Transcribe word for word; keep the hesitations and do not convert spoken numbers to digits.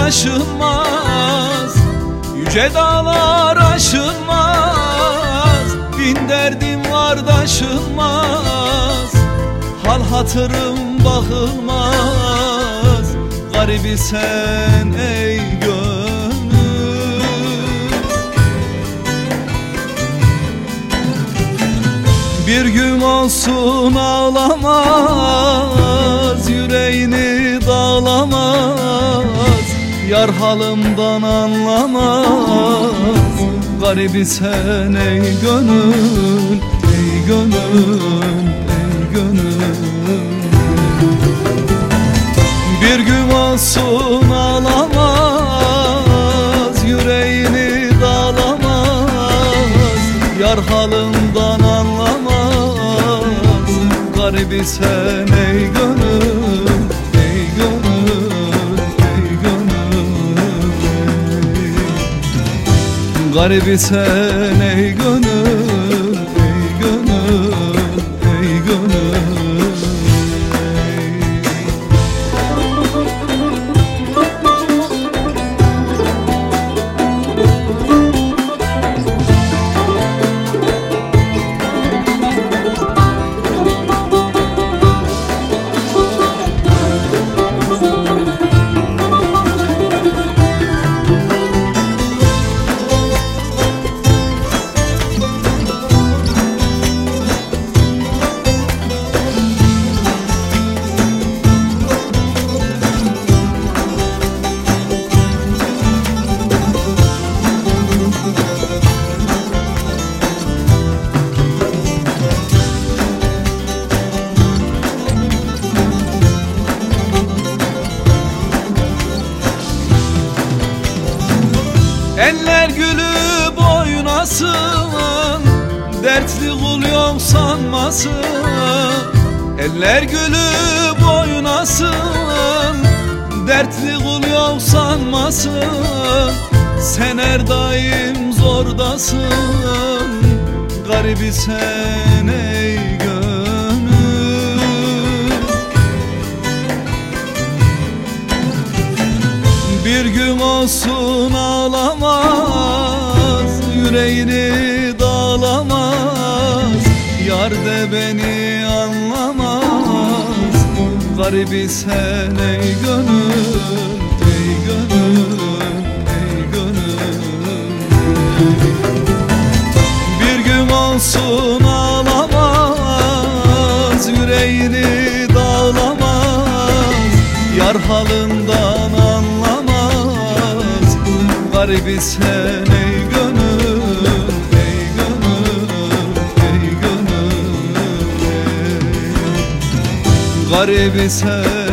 aşılmaz, yüce dağlar aşılmaz. Bin derdim var da aşılmaz, hal hatırım bakılmaz. Garibi sen ey gönül, bir gün olsun ağlamaz, yüreğini dağlamaz. Yar halımdan anlamaz, garibi sen ey gönül, ey gönül, ey gönül. Bir gün olsun ağlamaz, yüreğini dağlamaz. Yar halımdan anlamaz, garibi sen ey gönül, ey gönül, ey gönül. Garibi sen ey gönül, ey gönül, ey gönül. Eller gülüp oynasın, dertli kul yok sanmasın. Eller gülüp oynasın, dertli kul yok sanmasın. Sen her daim zordasın, garibi sen ey gönül. Bir gün olsun ağlamaz, yüreğini dağlamaz. Yar de beni anlamaz, garibi sen ey gönül, ey gönül, ey gönül. Bir gün olsun ağlamaz, yüreğini dağlamaz. Yar halından anlamaz, garibi sen ey gönül, ey gönül, ey gönül. Garibi sen